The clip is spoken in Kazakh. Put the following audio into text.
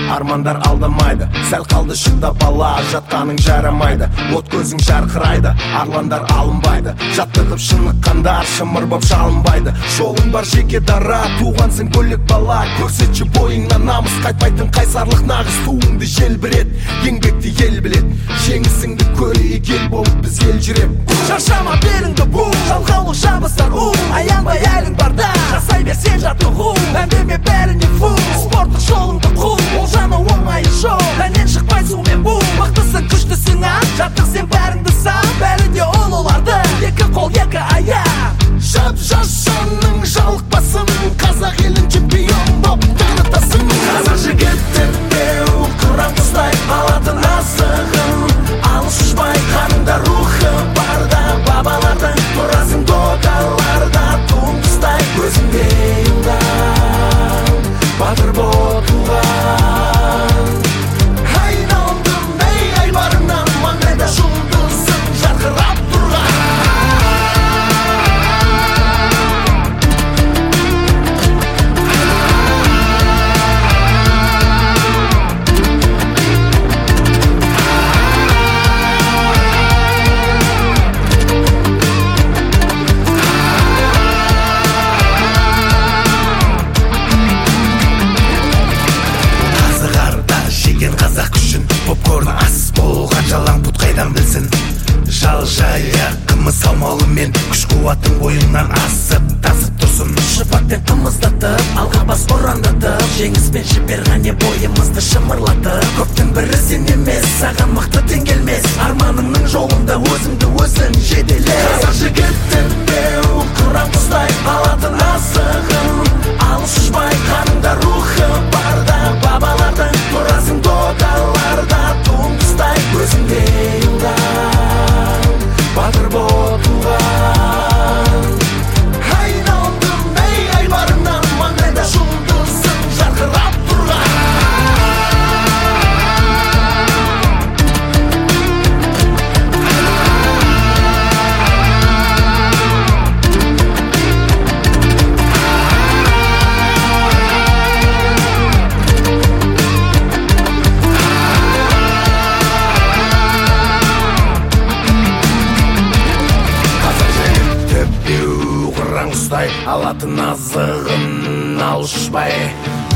армандар алдамайды. Сәл қалды шыда бала, жатқаның жарамайды. От көзің жарқырайды, арландар алынбайды. Жаттығып шыныққандар шымыр боп шалынбайды. Жолың бар жеке дара, туғансың бөлек бала. Көрсетші бойыңнан намыс, қайтпайтын қайсарлық нағыз. Туыңды жел білет, еңбекті ел білет. Жеңісіңді көрейік ел болып біз ел жүреп. Шаршама беліңді бұл, жалғаулық жабыстар аянбай әлің барда, жасай берсен жатты ғу. Әндеме бәріне фу, спорттық жолыңды қу. Ол жаны оңайы жоқ, әнен шықпай сумен бұл. Мықтысың, күштісің жаттық сен бәріңді сам. Бәрі де оларды, екі қол, екі аяқ. Жап-жас жанның жалықпасын, қазақ елін чемпион боп танытасын. Қазақ жігіттер деу, қыран құстай алатын асығын. Алыс ұшпай қаныңда рухы барда, бабалардың тұрасың доғаларда. Туың құстай көзіңде ұлдан, батыр боп туған. Айналдым ей айбарыңнан, маңайда жұлдызың жарқырап тұрған. Қазақ үшін попкорн ас болған жалаң пұт қайдан білсін. Жал жая қымыз салмалымен күш қуаттың бойыңнан асып тасып тұрсын. Шыпатпен қымыздатып, алға бас ұрандатып, жеңіспен жібер ғане бойымызды шымырлатып. Көптің бірі сен емес, саған мықты теңгелмес. Арманыңның жолында өзіңді өзің жетеле. Қазақ жігіттер деу, қыран құстай алатын асығын. Алыс ұшпай қаныңда рухы барда, бабалардың тұрасың доғаларда. Туың құстай көзіңде ұлдан, батыр боп туған. Айналдым ей айбарыңнан, маңайда жұлдызың жарқырап тұрған. Алатын азығын алыс ұшпай,